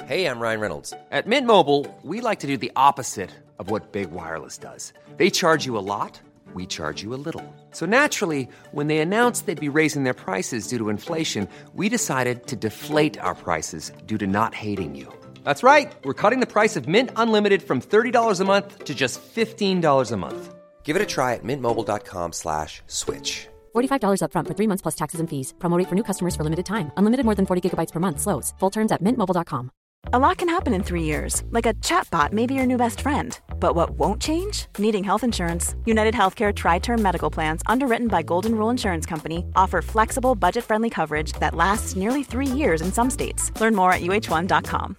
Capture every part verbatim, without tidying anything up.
Hey, I'm Ryan Reynolds. At Mint Mobile, we like to do the opposite of what Big Wireless does. They charge you a lot, we charge you a little. So naturally, when they announced they'd be raising their prices due to inflation, we decided to deflate our prices due to not hating you. That's right. We're cutting the price of Mint Unlimited from thirty dollars a month to just fifteen dollars a month. Give it a try at mintmobile.com slash switch. forty-five dollars up front for three months plus taxes and fees. Promo rate for new customers for limited time. Unlimited more than forty gigabytes per month slows. Full terms at mint mobile dot com. A lot can happen in three years, like a chatbot may be your new best friend. But what won't change? Needing health insurance. United Healthcare Tri-Term Medical Plans, underwritten by Golden Rule Insurance Company, offer flexible, budget-friendly coverage that lasts nearly three years in some states. Learn more at u h one dot com.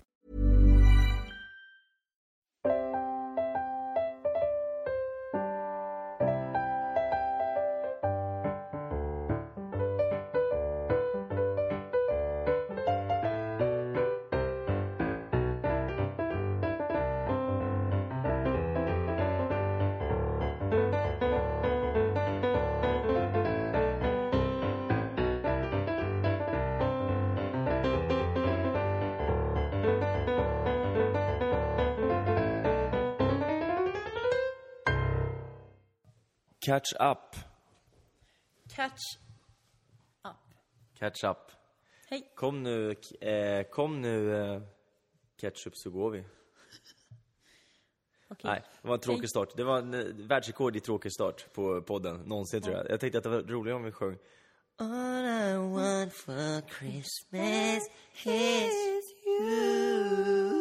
Catch up. Catch up. Catch up. Hej. Kom nu, eh, kom nu eh, ketchup så går vi. Okej. Nej, det var en tråkig Hej. start. Det var en eh, världsrekord i tråkig start på podden någonsin, tror jag. Jag tänkte att det var roligare om vi sjöng All I want for Christmas is you.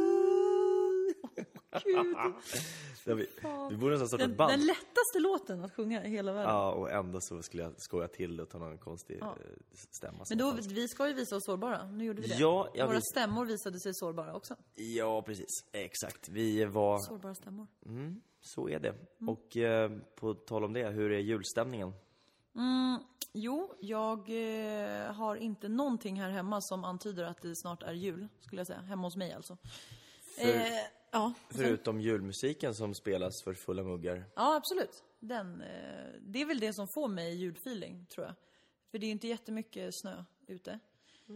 Gud. Det vi, vi borde nästan starta ett Den, band. den lättaste låten att sjunga i hela världen. Ja, och ändå så skulle jag skoja till och ta någon konstig Ja. eh, stämma. Men som då, fanns. vi ska ju visa oss sårbara. Nu gjorde vi det. Ja, jag Våra vis- stämmor visade sig sårbara också. Ja, precis. Exakt. Vi var... Sårbara stämmor. Mm, så är det. Mm. Och eh, på tal om det, hur är julstämningen? Mm, jo, jag eh, har inte någonting här hemma som antyder att det snart är jul, skulle jag säga. Hemma hos mig alltså. För, Eh, ja, sen- förutom julmusiken som spelas för fulla muggar. ja, absolut. Den, eh, det är väl det som får mig julfeeling, tror jag. För det är ju inte jättemycket snö ute. Eh,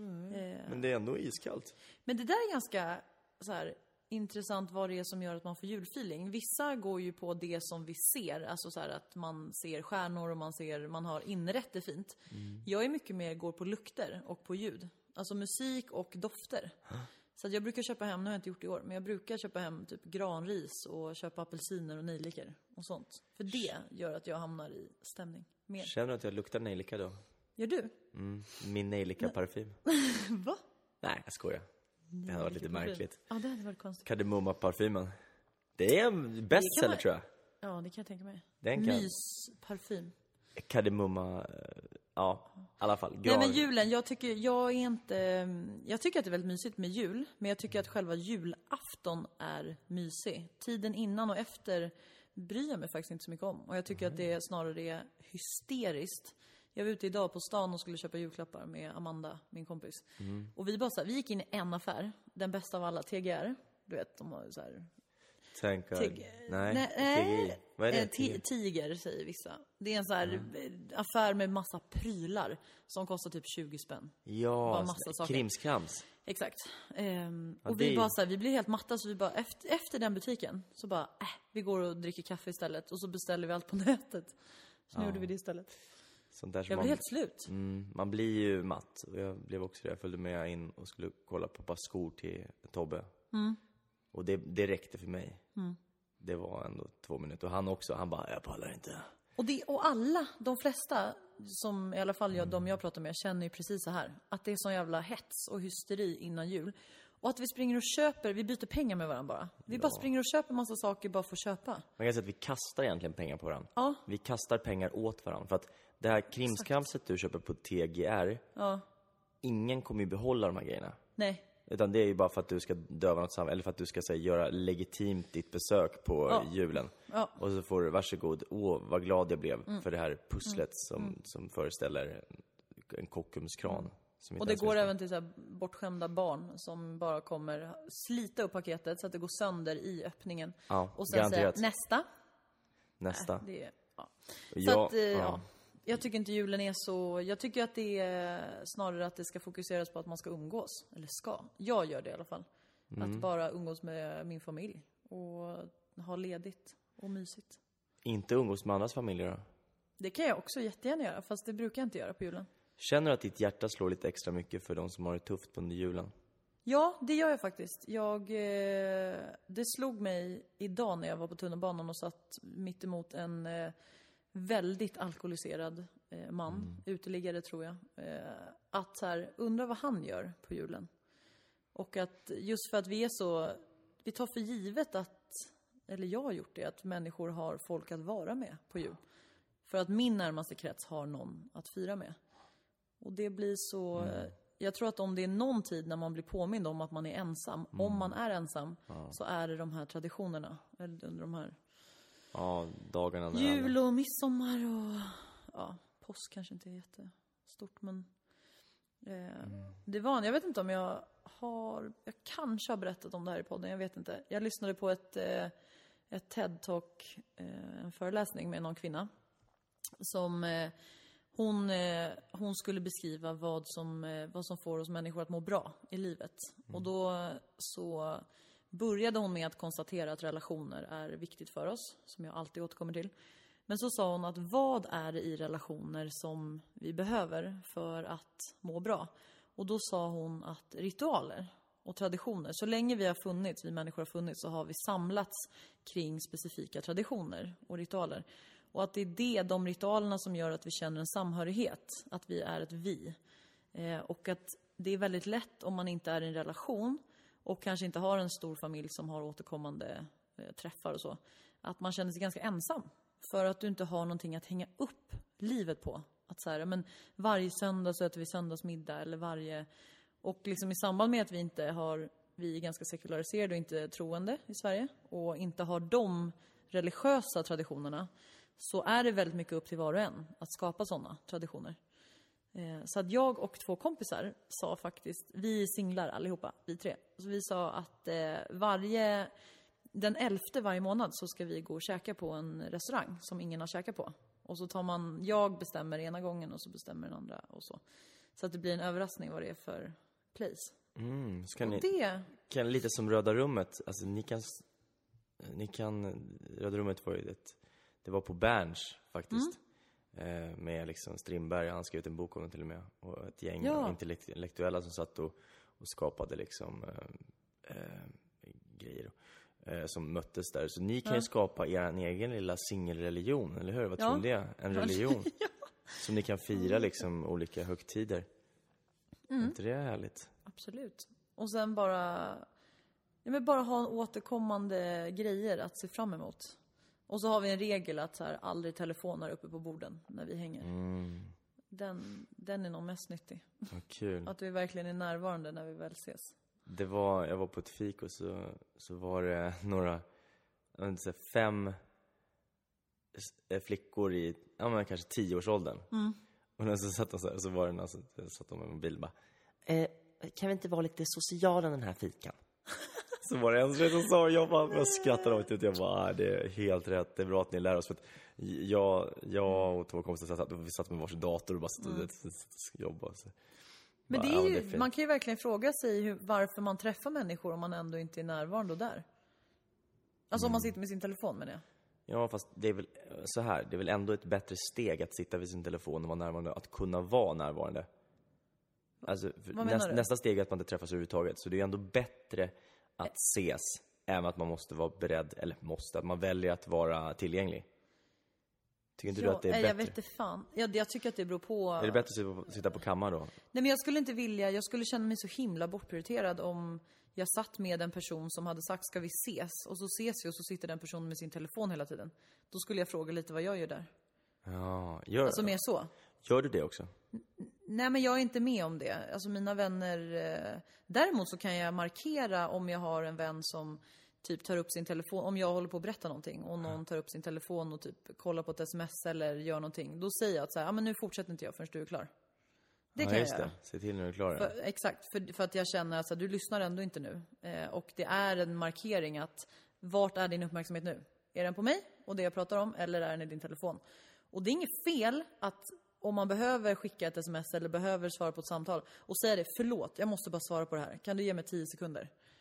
Men det är ändå iskallt. Men det där är ganska så här, intressant vad det är som gör att man får julfeeling. Vissa går ju på det som vi ser. Alltså så här att man ser stjärnor och man, ser, man har inrätt det fint. Mm. Jag är mycket mer går på lukter och på ljud. Alltså musik och dofter. Så att jag brukar köpa hem, nu har jag inte gjort det i år, men jag brukar köpa hem typ granris och köpa apelsiner och nejlikor och sånt. För det gör att jag hamnar i stämning mer. Känner du att jag luktar nejlika då? Gör du? Mm, min nejlika-parfym. Va? Nej, jag skojar. Det hade varit lite märkligt. Ja, det hade varit konstigt. Kardemumma-parfymen. Det är en bestseller, man- tror jag. Ja, det kan jag tänka mig. Den kan- Mysparfym. Kardemumma... eh, Ja, i alla fall. Nej, Gran... men julen, jag tycker, jag är inte... Jag tycker att det är väldigt mysigt med jul. Men jag tycker att själva julafton är mysig. Tiden innan och efter bryr jag mig faktiskt inte så mycket om. Och jag tycker att det snarare är hysteriskt. Jag var ute idag på stan och skulle köpa julklappar med Amanda, min kompis. Och vi bara så här, vi gick in i en affär. Den bästa av alla, T G R. Du vet, de har så här... Tänker... Tig- Nej, nej, T G I. Vad är det? eh, ti- Tiger säger vissa. Det är en så här eh, affär med massa prylar som kostar typ tjugo spänn. Ja, Bara massa saker. krimskrams. Exakt. Ehm, Ja, och det vi är- bara så här, vi blir helt matta så vi bara efter, efter den butiken så bara äh, vi går och dricker kaffe istället och så beställer vi allt på nätet. Så nu gjorde vi det istället. Sånt där som Jag man... blev helt slut. Mm, man blir ju matt. Och jag blev också det. Jag följde med in och skulle kolla på ett par skor till Tobbe. Mm. Och det, det räckte för mig. Det var ändå två minuter. Och han också, han bara, jag pallar inte. Och, det, och alla, de flesta som i alla fall jag, de jag pratar med känner ju precis så här. Att det är sån jävla hets och hysteri innan jul. Och att vi springer och köper, vi byter pengar med varandra bara. Vi bara springer och köper massa saker bara för att köpa. Man kan säga att vi kastar egentligen pengar på varandra. Ja. Vi kastar pengar åt varandra. För att det här krimskramset du köper på T G R, Ja, ingen kommer ju behålla de här grejerna. nej. Utan det är ju bara för att du ska döva något samhälle. Eller för att du ska säga, göra legitimt ditt besök på Ja. julen. Ja. Och så får du, varsågod, åh vad glad jag blev för det här pusslet som, som föreställer en Kockumskran. Som inte Och det ens går finns. även till så här bortskämda barn som bara kommer slita upp paketet så att det går sönder i öppningen. Ja, Och sen säga garanterat. nästa. Nästa. Det är, ja. Så Ja, att, eh, ja. ja. Jag tycker inte julen är så... Jag tycker att det är snarare att det ska fokuseras på att man ska umgås. Eller ska. Jag gör det i alla fall. Att bara umgås med min familj och ha ledigt och mysigt. Inte umgås med andras familjer då? Det kan jag också jättegärna göra, fast det brukar jag inte göra på julen. Känner du att ditt hjärta slår lite extra mycket för de som har det tufft på under julen? Ja, det gör jag faktiskt. Jag, eh, det slog mig idag när jag var på tunnelbanan och satt mitt emot en eh, väldigt alkoholiserad eh, man, mm. uteliggare tror jag. Eh, att så här, undra vad han gör på julen. Och att just för att vi är så, vi tar för givet att, eller jag har gjort det, att människor har folk att vara med på jul. För att min närmaste krets har någon att fira med. Och det blir så... Mm. Jag tror att om det är någon tid när man blir påmind om att man är ensam, mm. om man är ensam, ja. Så är det de här traditionerna. Eller under de här... Ja, dagarna. Där jul och midsommar och... Ja, påsk kanske inte är jättestort, men... Eh, mm. Det var... Jag vet inte om jag har... Jag kanske har berättat om det här i podden, jag vet inte. Jag lyssnade på ett, eh, ett TED-talk, eh, en föreläsning med någon kvinna. Som... Eh, Hon, eh, hon skulle beskriva vad som, eh, vad som får oss människor att må bra i livet. Mm. Och då så började hon med att konstatera att relationer är viktigt för oss, som jag alltid återkommer till. Men så sa hon att vad är det i relationer som vi behöver för att må bra? Och då sa hon att ritualer och traditioner, så länge vi har funnits, vi människor har funnits, så har vi samlats kring specifika traditioner och ritualer. Och att det är det, de ritualerna som gör att vi känner en samhörighet. Att vi är ett vi. Eh, och att det är väldigt lätt om man inte är i en relation. Och kanske inte har en stor familj som har återkommande eh, träffar och så. Att man känner sig ganska ensam. För att du inte har någonting att hänga upp livet på. Att så här, men varje söndag så äter vi söndagsmiddag. Eller varje... Och liksom i samband med att vi inte har... Vi är ganska sekulariserade och inte troende i Sverige. Och inte har de religiösa traditionerna. Så är det väldigt mycket upp till var och en att skapa sådana traditioner. Eh, så att jag och två kompisar sa faktiskt, vi är singlar allihopa, vi tre. Så vi sa att eh, varje, den elfte varje månad så ska vi gå och käka på en restaurang som ingen har käkat på. Och så tar man, jag bestämmer ena gången och så bestämmer den andra och så. Så att det blir en överraskning vad det är för place. Mm, så kan och ni, det... kan lite som Röda rummet, alltså ni kan, ni kan, Röda rummet var ju ett... Det var på Berns faktiskt. Mm. Eh, med liksom Strindberg, han skrev ut en bok om det till och med. Och ett gäng ja. intellektuella som satt och, och skapade liksom eh, eh, grejer eh, som möttes där. Så ni kan ja. ju skapa er egen lilla singelreligion, eller hur? Vad ja. tror ni det? En religion ja. som ni kan fira liksom olika högtider. Mm. Är inte det härligt? Absolut. Och sen bara, ja, men bara ha återkommande grejer att se fram emot. Och så har vi en regel att så här, aldrig telefoner uppe på borden när vi hänger. Mm. Den, den är nog mest nyttig. Vad kul. Att vi verkligen är närvarande när vi väl ses. Det var, jag var på ett fik och så, så var det några, jag vet inte, så fem flickor i, ja men kanske tioårsåldern. Mm. Och när så satt de så här, så var det någon som satt de med mobil bara, eh, kan vi inte vara lite sociala den här fikan? Så var det en som sa, jag bara jag skrattade åt det. Jag bara, det är helt rätt, det är bra att ni lär oss. För att jag, jag och två kompisar satt, vi satt med varsin dator och bara satt och mm. jobbade. Så. Men det är ju, ja, det är man kan ju verkligen fråga sig hur, varför man träffar människor om man ändå inte är närvarande där. Alltså mm. om man sitter med sin telefon, menar jag. Ja, fast det är väl så här, det är väl ändå ett bättre steg att sitta vid sin telefon och vara närvarande, att kunna vara närvarande. Alltså, nästa, nästa steg är att man inte träffas överhuvudtaget. Så det är ändå bättre att ses, även att man måste vara beredd, eller måste, att man väljer att vara tillgänglig. Tycker inte ja, du att det är jag bättre? Jag vet inte fan. Jag, jag tycker att det beror på... Är det bättre att sitta på kammaren då? Nej, men jag skulle inte vilja, jag skulle känna mig så himla bortprioriterad om jag satt med en person som hade sagt, ska vi ses? Och så ses vi och så sitter den personen med sin telefon hela tiden. Då skulle jag fråga lite vad jag gör där. Ja, gör alltså mer så. Gör du det också? Nej, men jag är inte med om det. Alltså mina vänner... Eh, däremot så kan jag markera om jag har en vän som typ tar upp sin telefon. Om jag håller på att berätta någonting och någon tar upp sin telefon och typ kollar på ett sms eller gör någonting. Då säger jag att så här, ja men nu fortsätter inte jag förrän du är klar. Det ja, kan jag göra. Se till när du är klar. För, exakt, för, för att jag känner att du lyssnar ändå inte nu. Eh, och det är en markering att vart är din uppmärksamhet nu? Är den på mig och det jag pratar om, eller är den i din telefon? Och det är inget fel att om man behöver skicka ett sms eller behöver svara på ett samtal och säga det, förlåt, jag måste bara svara på det här. Kan du ge mig tio sekunder?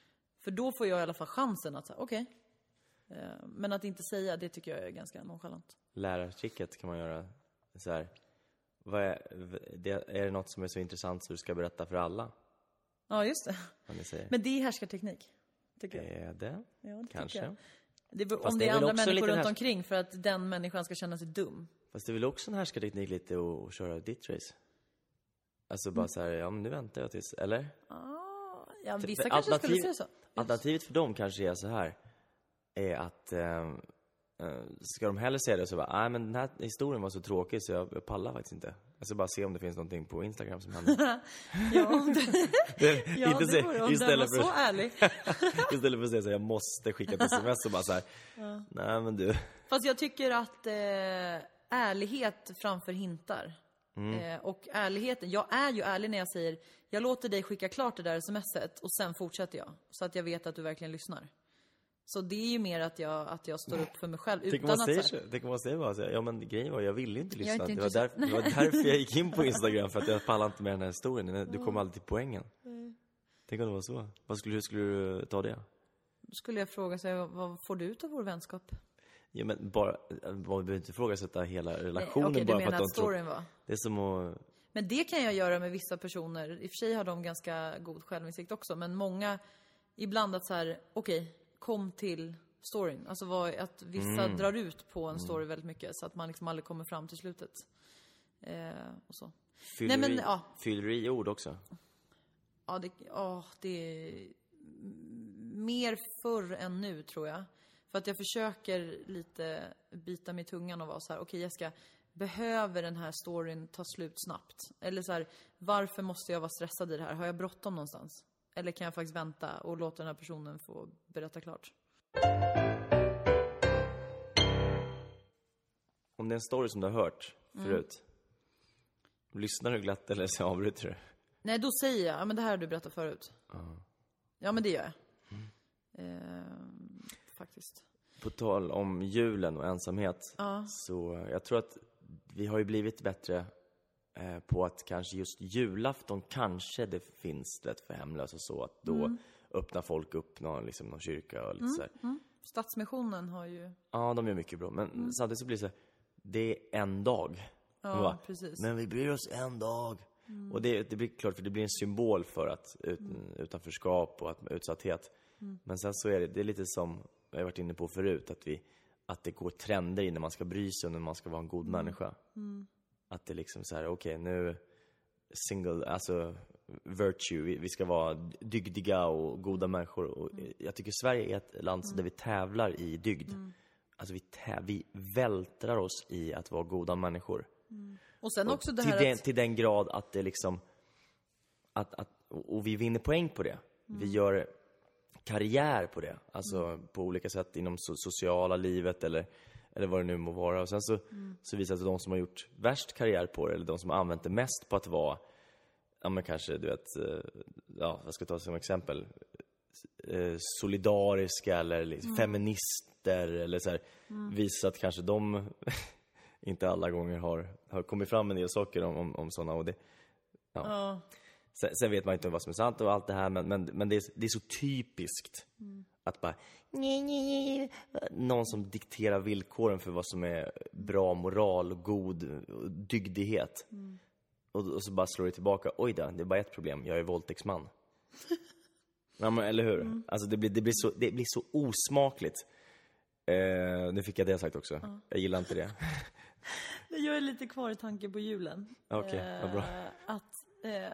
För då får jag i alla fall chansen att säga, okej. Okay. Eh, men att inte säga, det tycker jag är ganska nonchalant. Lärartricket kan man göra så här. Vad är, det, är det något som är så intressant så du ska berätta för alla? Ja, just det. Vad ni säger. Men det är härskarteknik, tycker jag. Är det? Ja, det Kanske. jag. Det är, om Fast det är, det är väl andra också människor lite runt härs- omkring för att den människan ska känna sig dum. Fast det är väl också en härskarteknik lite att, att köra ditt race? Alltså bara så här, ja men nu väntar jag tills, eller? Ah, ja, För- vissa för kanske skulle alternativ- säga så. Alternativet för dem kanske är så här. Är att eh, eh, ska de hellre säga det så bara, nej men den här historien var så tråkig så jag, jag pallar faktiskt inte. Jag ska bara se om det finns någonting på Instagram som händer. Ja, det, Det- ja, inte det se- vore, om den var istället för så ärlig. Istället för att säga så här, jag måste skicka ett sms och bara så här, nej men du. Fast jag tycker att eh, ärlighet framför hintar. Eh, och ärligheten, jag är ju ärlig när jag säger, jag låter dig skicka klart det där smset och sen fortsätter jag. Så att jag vet att du verkligen lyssnar. Så det är ju mer att jag, att jag står upp för mig själv. Tänk om Utan man att, säger så här- så. Tänk om man säger bara så här, ja men grejen var, jag ville inte Jag är lyssna. inte Det var, där, det var därför jag gick in på Instagram, för att jag pallar inte med den här historien. Du kom aldrig till poängen. Tänk om det var så. Vad skulle, hur skulle du ta det? skulle jag fråga sig, vad får du ut av vår vänskap? Ja, men bara, man behöver inte ifrågasätta hela Nej, relationen okej, du bara för menar att att de tror. storyn var? Det är som att, Men det kan jag göra med vissa personer. I och för sig har de ganska god självinsikt också. Men många, ibland att så här, okej, kom till storyn. Alltså vad, att vissa Mm. drar ut på en story väldigt mycket. Så att man liksom aldrig kommer fram till slutet. Eh, och så. fyller, Nej, men, i, ja. fyller i ord också. Ja, det, ja, det är mer förr än nu, tror jag. För att jag försöker lite bita mig i tungan och vara så här, okej, jag ska, behöver den här storyn ta slut snabbt? Eller så här, varför måste jag vara stressad i det här? Har jag bråttom någonstans? Eller kan jag faktiskt vänta och låta den här personen få berätta klart? Om det är en story som du har hört förut, lyssnar du glatt eller så avbryter du? Nej, då säger jag, ja men det här har du berättat förut. Ja, men det gör jag. Ehm, faktiskt. På tal om julen och ensamhet, så jag tror att vi har ju blivit bättre eh, på att kanske just julafton kanske det finns rätt för hemlösa, så att då öppnar folk upp någon, liksom, någon kyrka och lite så här. Stadsmissionen har ju... Ja, de gör mycket bra, men samtidigt så blir det så här, det är en dag. Ja, Man bara, precis. men vi bryr oss en dag. Och det, det blir klart, för det blir en symbol för att ut, utanförskap och att, utsatthet. Men sen så är det, det är lite som jag har varit inne på förut, att, vi, att det går trender i när man ska bry sig och när man ska vara en god människa. Att det liksom så här, okej, okay, nu single, alltså virtue, vi, vi ska vara dygdiga och goda människor. Och jag tycker Sverige är ett land där vi tävlar i dygd. Alltså vi, täv, vi vältrar oss i att vara goda människor. Och sen också det till, här den, att... till den grad att det liksom att, att, och vi vinner poäng på det. Vi gör karriär på det. Alltså på olika sätt inom so- sociala livet eller, eller vad det nu må vara. Och sen så, så visar det att de som har gjort värst karriär på det, eller de som har använt det mest på att vara, ja men kanske du vet, ja, jag ska ta som exempel, solidariska eller liksom, feminister eller så här, visar att kanske de inte alla gånger har, har kommit fram med en del saker om, om, om sådana. Och det, ja. Ja. Sen, sen vet man inte vad som är sant och allt det här, men, men, men det, är, det är så typiskt att bara nej, nej, nej. Någon som dikterar villkoren för vad som är bra moral och god och dygdighet. Och, och så bara slår det tillbaka, oj då, det är bara ett problem, jag är våldtäktsman. Ja, men, eller hur? Alltså det blir, det, blir så, det blir så osmakligt. Eh, nu fick jag det sagt också. Ja. Jag gillar inte det. Jag är lite kvar i tanken på julen. Okej, okay, vad bra. Eh, att... Eh,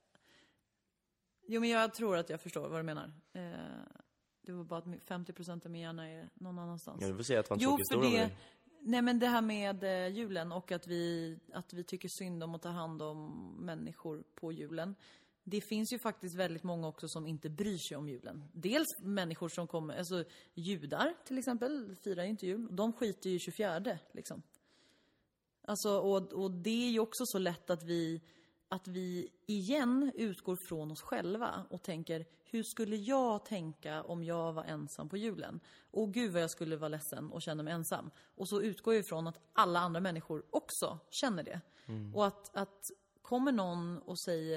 jo, men jag tror att jag förstår vad du menar. Eh, det var bara att femtio procent av min hjärna är någon annanstans. Ja, du får säga att det var en jo, tråkig för historia det... Nej, men det här med eh, julen och att vi, att vi tycker synd om att ta hand om människor på julen. Det finns ju faktiskt väldigt många också som inte bryr sig om julen. Dels människor som kommer, alltså judar till exempel, firar ju inte jul. De skiter ju tjugofjärde liksom. Alltså, och, och det är ju också så lätt att vi, att vi igen utgår från oss själva och tänker, hur skulle jag tänka om jag var ensam på julen? Och gud vad jag skulle vara ledsen och känna mig ensam. Och så utgår jag ifrån att alla andra människor också känner det. Mm. Och att, att kommer någon och säger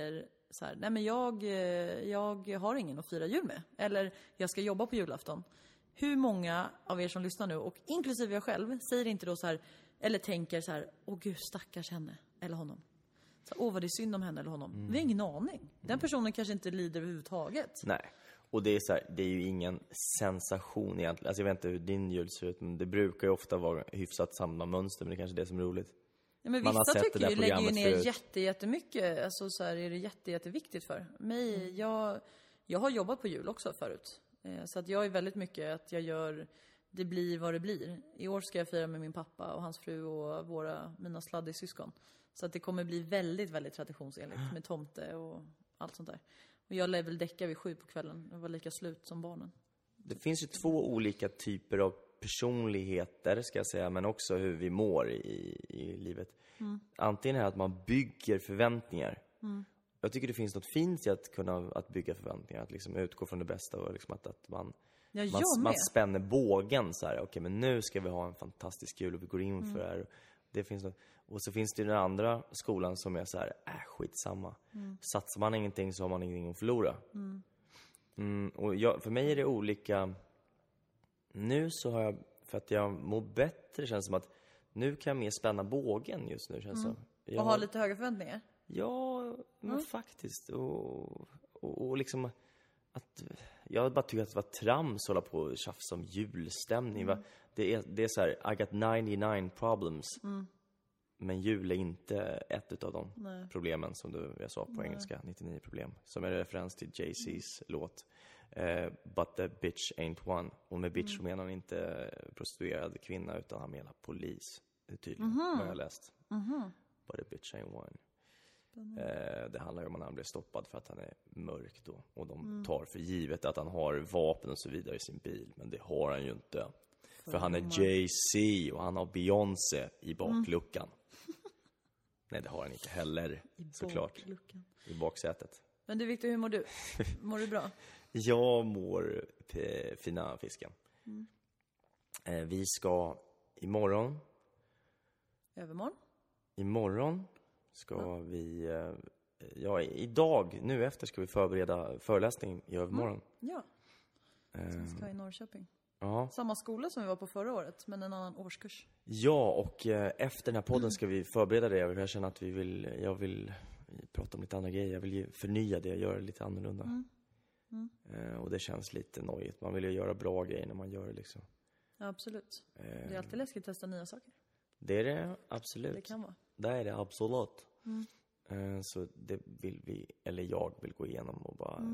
så här, nej men jag, jag har ingen att fira jul med. Eller jag ska jobba på julafton. Hur många av er som lyssnar nu, och inklusive jag själv, säger inte då så här, eller tänker så här, åh gud, stackars henne eller honom. Så, åh vad det är synd om henne eller honom. Mm. Vi har ingen aning. Den personen kanske inte lider överhuvudtaget. Nej. Och det är så här, det är ju ingen sensation egentligen. Alltså jag vet inte hur din jul ser ut, men det brukar ju ofta vara hyfsat samma mönster, men det är kanske är det som är roligt. Ja, men vissa tycker ju, lägger ju ner jätte, jättemycket. Alltså så här är det jätte, jätteviktigt för mig. Mm. Jag, jag har jobbat på jul också förut. Eh, så att jag är väldigt mycket att jag gör, det blir vad det blir. I år ska jag fira med min pappa och hans fru och våra, mina sladdisyskon. Så att det kommer bli väldigt, väldigt traditionsenligt med tomte och allt sånt där. Och jag lär väl däcka vid sju på kvällen. Jag var lika slut som barnen. Det finns ju två olika typer av personligheter, ska jag säga, men också hur vi mår i, i livet. Mm. Antingen är det att man bygger förväntningar. Mm. Jag tycker det finns något fint i att kunna att bygga förväntningar, att liksom utgå från det bästa och liksom att, att man, ja, man, man spänner bågen så här. Okej, okay, men nu ska vi ha en fantastisk jul och vi går in mm. för det här. Det finns något. Och så finns det den andra skolan som är så här, äh, skitsamma. Mm. Satsar man ingenting så har man ingenting att förlora. Mm. Mm, och jag, för mig är det olika. Nu så har jag, för att jag mår bättre, känns som att nu kan jag mer spänna bågen just nu, känns mm. som. Jag och ha lite höga förväntningar? Ja, men mm. faktiskt. Och, och, och liksom att jag bara tycker att det var trams att hålla på och tjafsa om julstämning. Mm. Det är, det är så här, I got ninety-nine problems. Mm. Men jul är inte ett utav de Nej. problemen som du, jag sa på Nej. engelska, nittionio problem. Som är en referens till Jay-Z's mm. låt. Uh, but the bitch ain't one. Och med bitch mm. menar han inte prostituerad kvinna, utan han menar polis. Det är tydligen mm-hmm. vad jag har läst. Mm-hmm. But the bitch ain't one. Mm. Uh, det handlar ju om att han blir stoppad för att han är mörk då. Och de mm. tar för givet att han har vapen och så vidare i sin bil. Men det har han ju inte. För, för han är Jay-Z och han har Beyoncé i bakluckan. Mm. Nej, det har han inte heller, I såklart. I baksätet. Men du, Victor, hur mår du? Mår du bra? Jag mår p- fina fisken. Mm. Eh, vi ska imorgon... Övermorgon? Imorgon ska ja. vi... Eh, ja, idag, nu efter, ska vi förbereda föreläsning i övermorgon. Mm. Ja, som vi ska i Norrköping. Ja. Samma skola som vi var på förra året, men en annan årskurs. Ja, och eh, efter den här podden mm. ska vi förbereda det. Jag känner att vi vill, jag vill prata om lite andra grejer. Jag vill förnya det, göra det lite annorlunda. Mm. Mm. Eh, och det känns lite nojigt. Man vill ju göra bra grejer när man gör det liksom. Ja, absolut. Eh, det är alltid läskigt att testa nya saker. Det är det, absolut. Det kan vara. Det är det, absolut. Mm. Eh, så det vill vi, eller jag vill gå igenom och bara mm.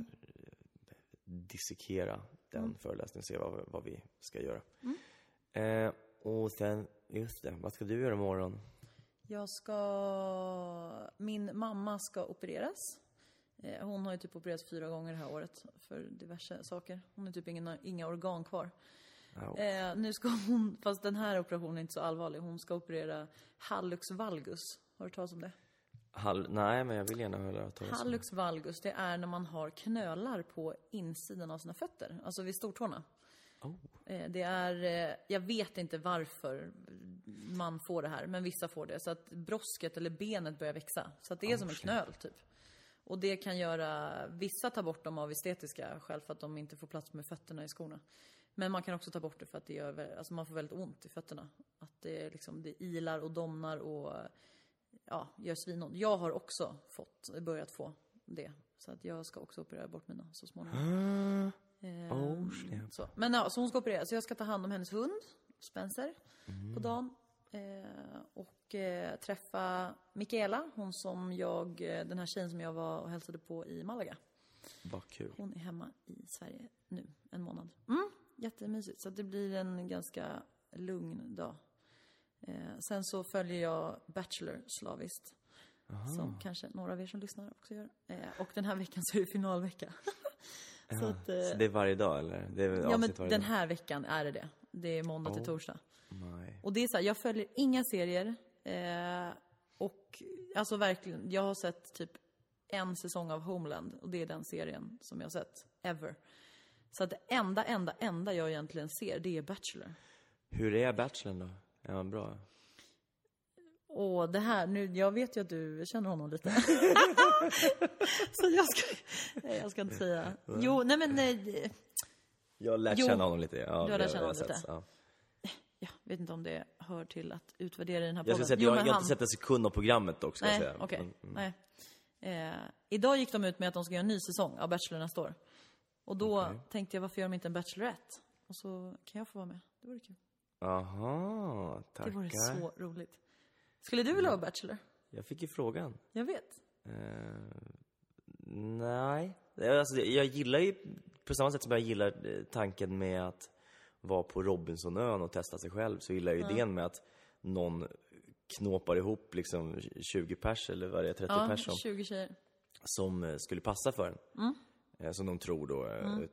dissekera den mm. föreläsningen, se vad, vad vi ska göra. Mm. Eh, och sen, just det, vad ska du göra imorgon? Jag ska... Min mamma ska opereras. Eh, hon har ju typ opererats fyra gånger det här året för diverse saker. Hon har typ inga, inga organ kvar. Oh. Eh, nu ska hon, fast den här operationen är inte så allvarlig. Hon ska operera hallux valgus. Har du talat om det? Hall, nej, men jag vill gärna höra talas om. Hallux valgus, det är när man har knölar på insidan av sina fötter. Alltså vid stortårna. Oh. Eh, det är, eh, jag vet inte varför man får det här, men vissa får det. Så att brosket eller benet börjar växa. Så att det är oh, som en knöl typ. Och det kan göra, vissa tar bort dem av estetiska skäl för att de inte får plats med fötterna i skorna. Men man kan också ta bort det för att det gör, alltså man får väldigt ont i fötterna. Att det liksom, det ilar och domnar och ja, gör svinont. Jag har också fått, börjat få det. Så att jag ska också operera bort mina så småningom. Mm. Oh, så. Men ja, så hon ska operera. Så jag ska ta hand om hennes hund, Spencer, mm. på dagen. Eh, och eh, träffa Mikaela, hon som jag, den här tjejen som jag var och hälsade på i Malaga. Vad kul. Hon är hemma i Sverige nu, en månad. Mm, jättemysigt. Så det blir en ganska lugn dag. Eh, sen så följer jag Bachelor slaviskt. Aha. Som kanske några av er som lyssnar också gör. Eh, och den här veckan så är det finalvecka. så, att, eh, så det är varje dag eller? Det är ja, men den här dag. Veckan är det det. Det är måndag oh. till torsdag. Nej. Och det är så här, jag följer inga serier. Eh, och alltså verkligen, jag har sett typ en säsong av Homeland. Och det är den serien som jag har sett. Ever. Så att det enda, enda, enda jag egentligen ser, det är Bachelor. Hur är Bachelor då? Är han bra? Åh, det här, nu, jag vet ju att du känner honom lite. Så jag ska, nej, jag ska inte säga. Jo, nej men... Nej, jag lär jo, känna honom lite. Ja, du har lärt känna honom lite. Sett, ja. Jag vet inte om det hör till att utvärdera den här Jag podden. ska säga att Jo, jag, men jag har han... inte sett en sekund av programmet dock, ska Nej, jag säga. okej. Men, mm. Nej. Eh, idag gick de ut med att de ska göra en ny säsong av Bachelor nästa år. Och då Okej. tänkte jag, varför gör de inte en Bachelorette? Och så kan jag få vara med. Det vore kul. Aha, tackar. Det vore så roligt. Skulle du vilja vara Bachelor? Jag fick ju frågan. Jag vet. Uh, nej. Alltså, jag gillar ju, på samma sätt som jag gillar tanken med att vara på Robinsonön och testa sig själv, så gillar jag ju idén med att någon knåpar ihop liksom tjugo pers eller vad det är, trettio Ja, pers som, tjugo tjejer. som skulle passa för en. Mm. Eh, Som de tror då. Mm.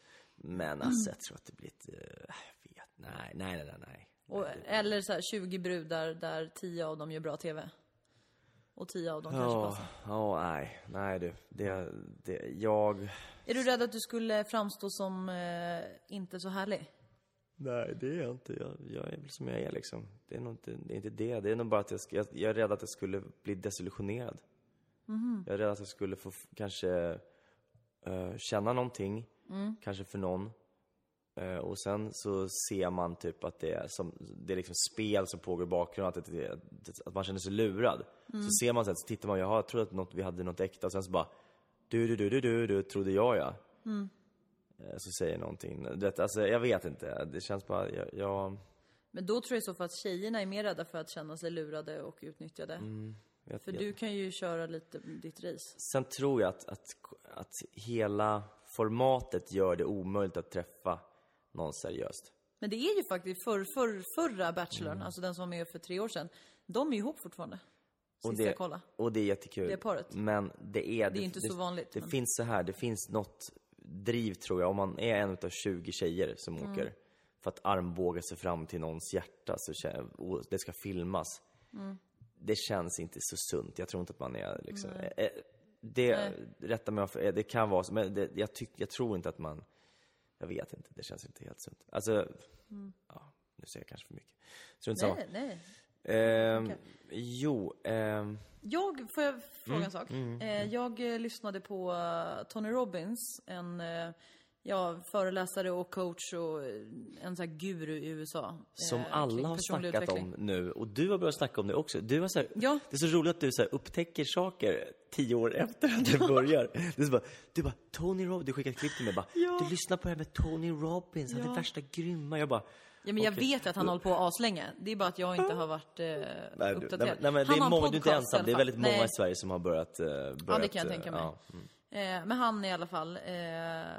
Men alltså, jag tror att det blir ett, jag vet, nej, nej, nej, nej. Och, eller så här, tjugo brudar där tio av dem gör bra tv. Och tio av dem kanske Ja, passar. ja, nej, nej du. Det, det, jag... Är du rädd att du skulle framstå som eh, inte så härlig? Nej, det är jag inte. Jag, jag är väl som jag är liksom. Det är nog inte det. Är inte det. Det är nog bara att jag, ska, jag, jag är rädd att jag skulle bli desillusionerad. Mm. Jag är rädd att jag skulle få f- kanske uh, känna någonting. Mm. Kanske för någon. Uh, och sen så ser man typ att det är, som, det är liksom spel som pågår i bakgrunden. Att, det, att man känner sig lurad. Mm. Så ser man sen, så tittar man. Jag har trott att något, vi hade något äkta. Och sen så bara, du, du, du, du, du, du trodde jag, ja. Mm. Så säger någonting. Det, alltså, jag vet inte. Det känns bara... Jag, jag... Men då tror jag så för att tjejerna är mer rädda för att känna sig lurade och utnyttjade. Mm, jag, för jag... du kan ju köra lite ditt race. Sen tror jag att, att, att hela formatet gör det omöjligt att träffa någon seriöst. Men det är ju faktiskt för, för, förra Bachelorn, mm. alltså den som var med för tre år sedan. De är ihop fortfarande. Sista och det, jag kolla. Och det är jättekul. Det är paret. Men det är... Det är inte det, så vanligt. Det, men... det finns så här, det finns något driv tror jag. Om man är en av tjugo tjejer som mm. åker för att armbåga sig fram till någons hjärta så, och det ska filmas. Mm. Det känns inte så sunt. Jag tror inte att man är liksom... Nej. Det, Nej. Rätta mig för, det kan vara så, men det, jag, tyck, jag tror inte att man... Jag vet inte, det känns inte helt sunt. Alltså, mm. ja, nu säger jag kanske för mycket. Tror inte nej, så. nej. Ehm, okay. Jo, ehm. Jag, får jag fråga mm, en sak? Mm, eh, mm. Jag eh, lyssnade på uh, Tony Robbins, en eh, ja, föreläsare och coach och en sån här guru i U S A. Som eh, alla har snackat om nu. Och du har börjat snacka om det också. Du har så här, ja. Det är så roligt att du så här, upptäcker saker tio år efter att det börjar. Det är så bara, du bara, Tony Robbins, du skickar ett klipp till mig. Bara, ja. Du lyssnar på det här med Tony Robbins, han ja. är värsta grymma. Jag bara... Ja, men jag okay. vet att han håller på aslänge. Det är bara att jag inte har varit eh, nej, uppdaterad. Nej, nej, men det är många, du är inte ensam. Det är väldigt många nej. i Sverige som har börjat... Eh, börjat ja, det kan jag tänka mig. Ja. Mm. Eh, men han i alla fall... Eh,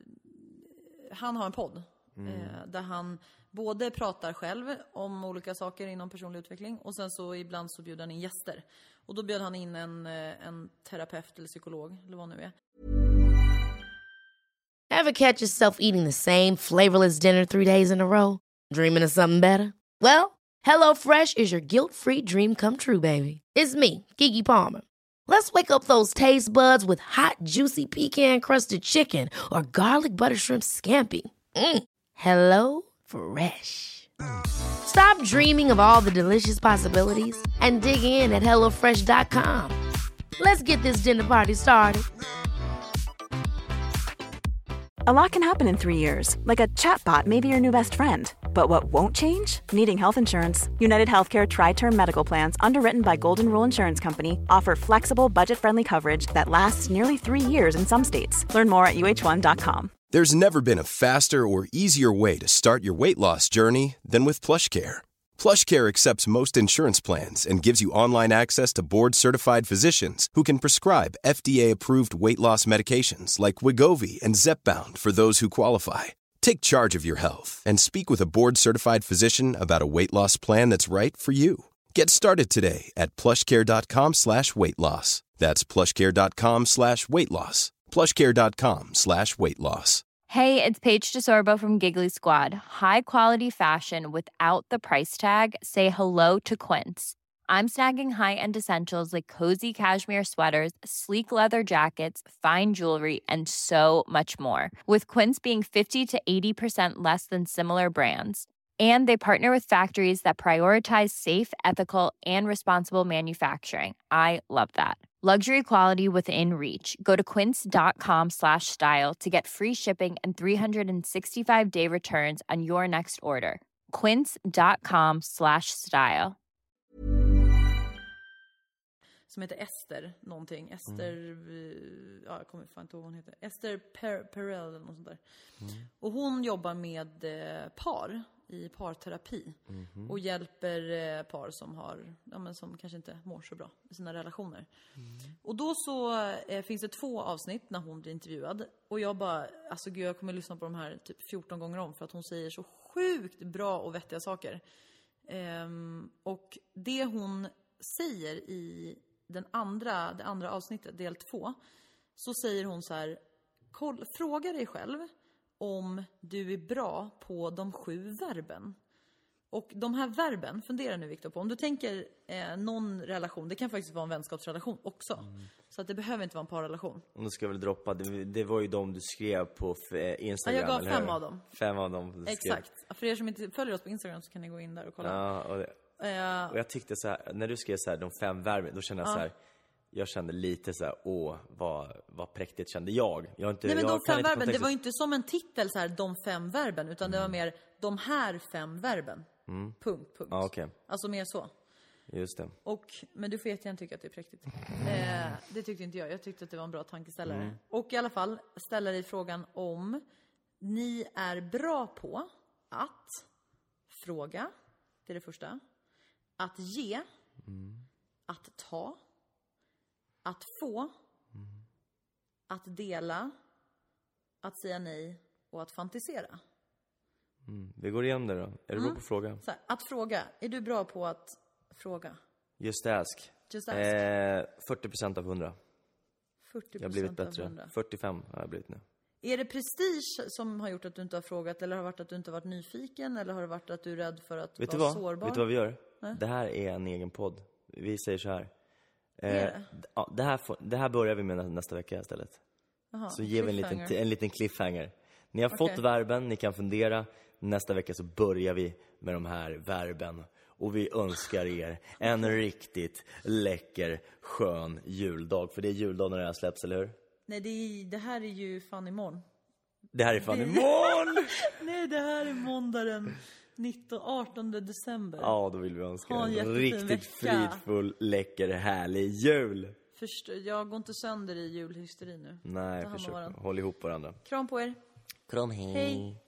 han har en podd. Mm. Eh, där han både pratar själv om olika saker inom personlig utveckling. Och sen så ibland så bjuder han in gäster. Och då bjöd han in en, en terapeut eller psykolog. Eller vad nu är. Ever catch yourself eating the same flavorless dinner three days in a row? Dreaming of something better? Well, HelloFresh is your guilt-free dream come true, baby. It's me, Keke Palmer. Let's wake up those taste buds with hot, juicy pecan-crusted chicken or garlic butter shrimp scampi. Mm. Hello Fresh. Stop dreaming of all the delicious possibilities and dig in at hello fresh dot com. Let's get this dinner party started. A lot can happen in three years, like a chatbot may be your new best friend. But what won't change? Needing health insurance. United Healthcare Tri-Term Medical Plans, underwritten by Golden Rule Insurance Company, offer flexible, budget-friendly coverage that lasts nearly three years in some states. Learn more at U H one dot com. There's never been a faster or easier way to start your weight loss journey than with PlushCare. PlushCare accepts most insurance plans and gives you online access to board-certified physicians who can prescribe F D A-approved weight loss medications like Wegovy and Zepbound for those who qualify. Take charge of your health and speak with a board-certified physician about a weight loss plan that's right for you. Get started today at plushcare.com slash weight loss. That's plushcare.com slash weight loss. plushcare.com slash weight loss. Hey, it's Paige DeSorbo from Giggly Squad. High quality fashion without the price tag. Say hello to Quince. I'm snagging high-end essentials like cozy cashmere sweaters, sleek leather jackets, fine jewelry, and so much more. With Quince being fifty to eighty percent less than similar brands. And they partner with factories that prioritize safe, ethical, and responsible manufacturing. I love that. Luxury quality within reach. Go to quince.com slash style to get free shipping and three sixty-five day returns on your next order. Quince.com slash style. Som heter Ester någonting. Ester, mm. ja, jag kommer fan inte ihåg vad hon heter. Ester per- Perel eller något sånt där. Mm. Och hon jobbar med eh, par i parterapi. Mm. Och hjälper eh, par som har, ja, men som kanske inte mår så bra i sina relationer. Mm. Och då så eh, finns det två avsnitt när hon blir intervjuad. Och jag bara, alltså gud, jag kommer lyssna på de här typ fjorton gånger om. För att hon säger så sjukt bra och vettiga saker. Ehm, och det hon säger i den andra, det andra avsnittet, del två, så säger hon så här: koll, fråga dig själv om du är bra på de sju verben. Och de här verben, fundera nu Victor på, om du tänker eh, någon relation, det kan faktiskt vara en vänskapsrelation också. Mm. Så att det behöver inte vara en parrelation. Om du ska väl droppa, det, det var ju de du skrev på f- Instagram. Ja, jag gav fem av dem. Fem av dem. Exakt. För er som inte följer oss på Instagram så kan ni gå in där och kolla. Ja, och, det, uh, och jag tyckte så här, när du skrev så här, de fem verben, då kände jag uh. så här, jag kände lite så här, åh, vad, vad präktigt kände jag. jag inte, Nej, men jag de fem verben, det var ju inte som en titel så här, de fem verben, utan mm. det var mer, de här fem verben. Mm. Punkt, punkt. Ah, okay. Alltså mer så. Just det. Och, men du får jättegärna tycka att det är präktigt. Eh, det tyckte inte jag. Jag tyckte att det var en bra tankeställare. Mm. Och i alla fall ställer dig frågan om ni är bra på att fråga. Det är det första. Att ge. Mm. Att ta. Att få. Mm. Att dela. Att säga nej. Och att fantisera. Mm. Vi går igenom det då. Är du mm. bra på att fråga? Så här, att fråga. Är du bra på att fråga? Just ask. Just ask. Eh, fyrtio procent av hundra. fyrtio procent jag har blivit bättre. Av hundra. fyrtiofem har jag blivit nu. Är det prestige som har gjort att du inte har frågat? Eller har det varit att du inte har varit nyfiken? Eller har det varit att du är rädd för att Vet vara vad? sårbar? Vet du vad vi gör? Äh? Det här är en egen podd. Vi säger så här. Eh, det? Ja, det, här får, det här börjar vi med nästa vecka istället. Aha, så ger vi en liten, en liten cliffhanger. Ni har okay. fått verben, ni kan fundera. Nästa vecka så börjar vi med de här verben. Och vi önskar er en riktigt läcker, skön juldag. För det är juldag när det här släpps, eller hur? Nej, det, är, det här är ju fan imorgon. Det här är fan imorgon! Nej, det här är måndag den nittonde, artonde december. Ja, då vill vi önska en, en riktigt vecka. Fridfull, läcker, härlig jul. Först, jag går inte sönder i julhysteri nu. Nej, försök. Håll ihop varandra. Kram på er. Kram, hej. Hej.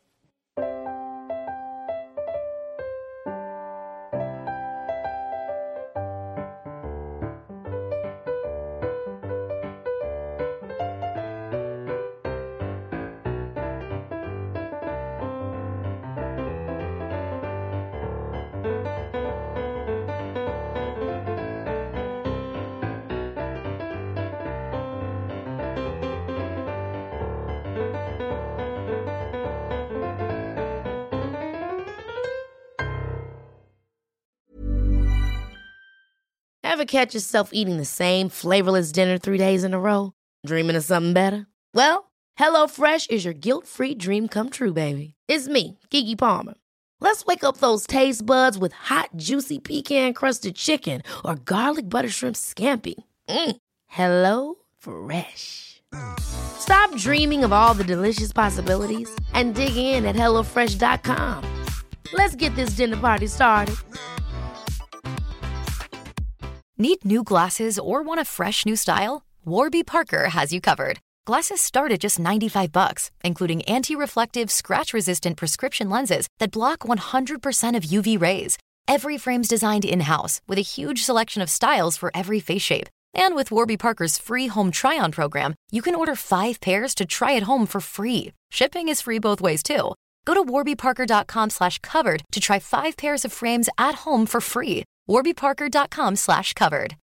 Ever catch yourself eating the same flavorless dinner three days in a row? Dreaming of something better? Well, HelloFresh is your guilt-free dream come true, baby. It's me, Keke Palmer. Let's wake up those taste buds with hot, juicy pecan-crusted chicken or garlic butter shrimp scampi. Mm. Hello Fresh. Stop dreaming of all the delicious possibilities and dig in at hello fresh dot com. Let's get this dinner party started. Need new glasses or want a fresh new style? Warby Parker has you covered. Glasses start at just ninety-five bucks, including anti-reflective, scratch-resistant prescription lenses that block one hundred percent of U V rays. Every frame's designed in-house with a huge selection of styles for every face shape. And with Warby Parker's free home try-on program, you can order five pairs to try at home for free. Shipping is free both ways, too. Go to warby parker dot com slash covered to try five pairs of frames at home for free. warby parker dot com slash covered.